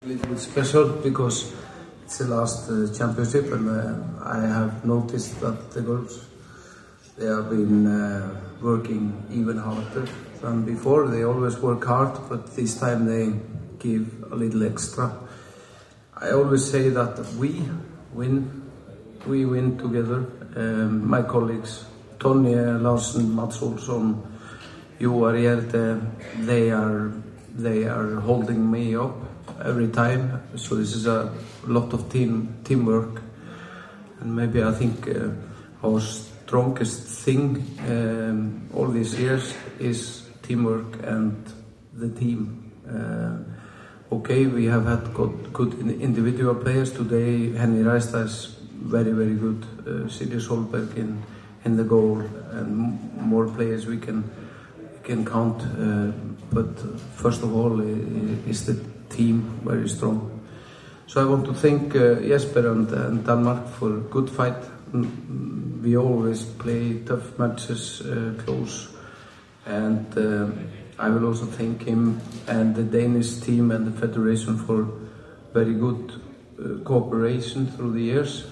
A little bit special because it's the last championship, and I have noticed that the girls, they have been working even harder than before. They always work hard, but this time they give a little extra. I always say that we win together. My colleagues, Tony Larsen, Mats Olsson, Joar Gjerde, they are holding me up every time. So this is a lot of teamwork, and maybe I think our strongest thing all these years is teamwork and the team. Okay, we have had good individual players today. Henny Ræstad is very good. Silje Solberg in the goal, and more players we can count. But first of all, is the team very strong. So I want to thank Jesper and Denmark for good fight. We always play tough matches close, and I will also thank him and the Danish team and the federation for very good cooperation through the years.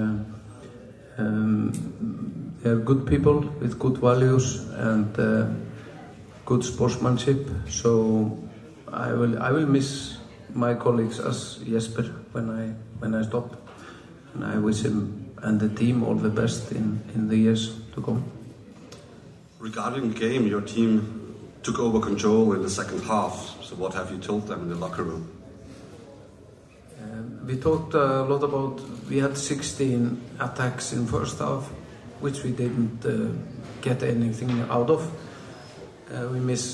They are good people with good values and good sportsmanship. So I will miss my colleagues as Jesper when I stop, and I wish him and the team all the best in the years to come. Regarding the game, your team took over control in the second half. So what have you told them in the locker room? We talked a lot about, we had 16 attacks in first half, which we didn't get anything out of. We missed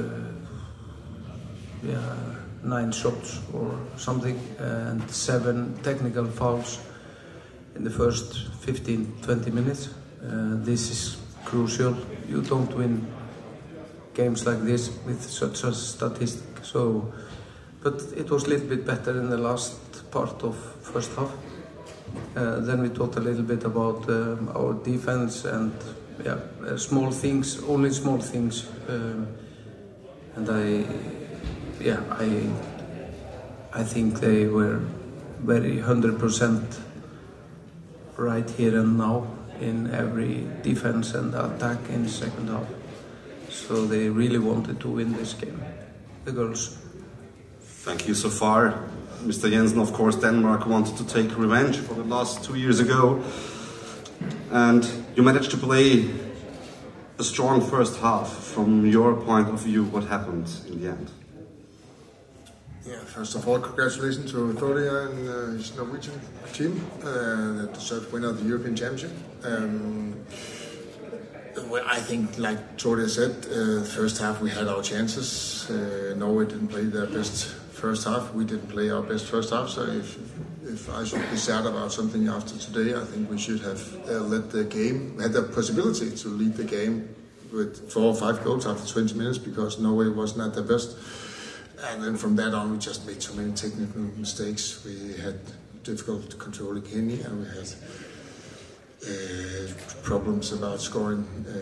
9 shots or something, and 7 technical fouls in the first 15-20 minutes. This is crucial. You don't win games like this with such a statistic. So, but it was a little bit better in the last part of first half. Then we talked a little bit about our defense and small things, only small things. And I think they were very 100% right here and now in every defense and attack in the second half. So they really wanted to win this game, the girls. Thank you so far. Mr. Jensen, of course, Denmark wanted to take revenge for the last 2 years ago. And you managed to play a strong first half. From your point of view, what happened in the end? Yeah, first of all, congratulations to Thordia and his Norwegian team, the deserved winner of the European Championship. Well, I think, like Thordia said, first half we had our chances. Norway didn't play their best first half. We didn't play our best first half. So if I should be sad about something after today, I think we should have let the game, had the possibility to lead the game with 4 or 5 goals after 20 minutes because Norway wasn't at their best. And then from that on, we just made so many technical mistakes. We had difficulty controlling Henny, and we had problems about scoring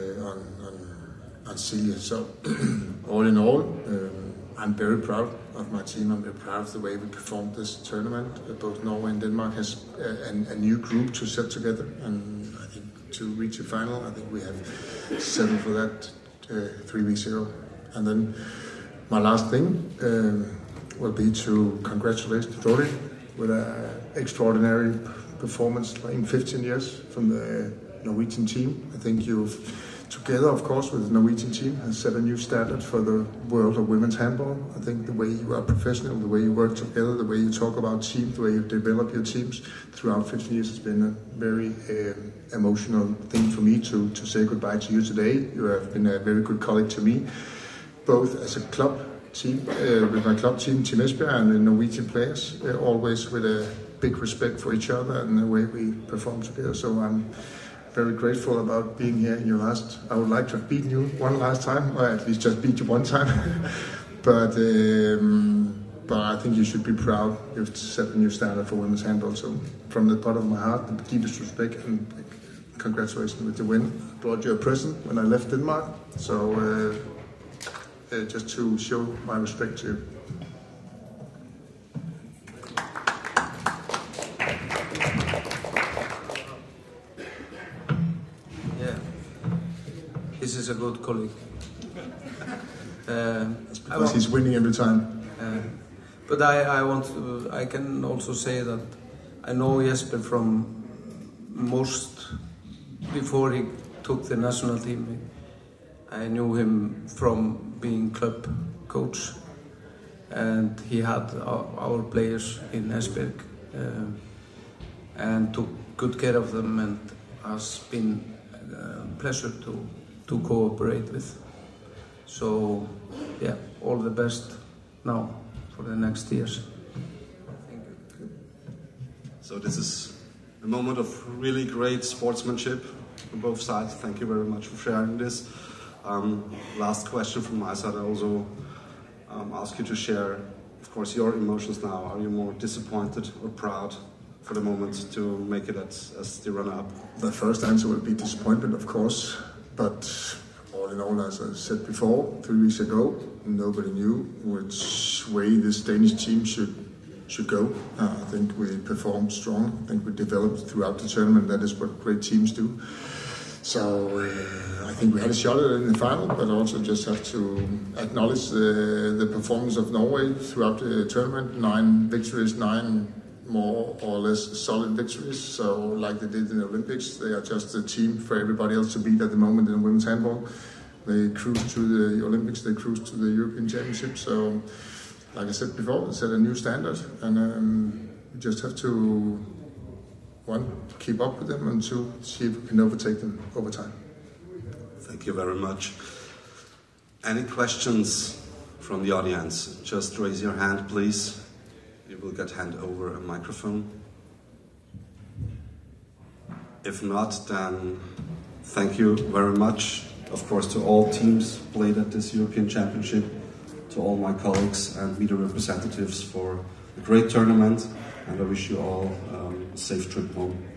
on Silje. So all in all, I'm very proud of my team. I'm very proud of the way we performed this tournament. Both Norway and Denmark has a new group to set together, and I think to reach a final, I think we have settled for that 3 weeks ago. And then my last thing will be to congratulate Thordia with an extraordinary performance in 15 years from the Norwegian team. I think you've, together of course with the Norwegian team, has set a new standard for the world of women's handball. I think the way you are professional, the way you work together, the way you talk about teams, the way you develop your teams throughout 15 years has been a very emotional thing for me to say goodbye to you today. You have been a very good colleague to me, both as a club team, with my club team, Team Esbjerg, and the Norwegian players, always with a big respect for each other and the way we perform together. So I'm very grateful about being here in your last. I would like to have beaten you one last time, or at least just beat you one time. but I think you should be proud. You've set a new standard for women's handball. So from the bottom of my heart, the deepest respect and congratulations with the win. I brought you a present when I left Denmark. So just to show my respect to you. is a good colleague. Because he's winning every time. But I can also say that I know Jesper from before he took the national team. I knew him from being club coach, and he had our players in Esbjerg and took good care of them, and has been a pleasure to cooperate with. So yeah, all the best now for the next years. Thank you. So this is a moment of really great sportsmanship from both sides. Thank you very much for sharing this. Last question from my side. I also ask you to share, of course, your emotions now. Are you more disappointed or proud for the moment to make it as the runner-up? The first answer will be disappointment, of course, but all in all, as I said before, 3 weeks ago, nobody knew which way this Danish team should go. I think we performed strong. I think we developed throughout the tournament. That is what great teams do. So I think we had a shot at it in the final, but also just have to acknowledge the performance of Norway throughout the tournament. 9 victories, 9 more or less solid victories. So like they did in the Olympics, they are just a team for everybody else to beat at the moment in women's handball. They cruise to the Olympics, they cruise to the European Championship. So like I said before, set a new standard, and we just have to, 1, keep up with them, and 2, see if we can overtake them over time. Thank you very much. Any questions from the audience? Just raise your hand, please. You will get handed over a microphone. If not, then thank you very much, of course, to all teams played at this European Championship, to all my colleagues and media representatives for a great tournament, and I wish you all a safe trip home.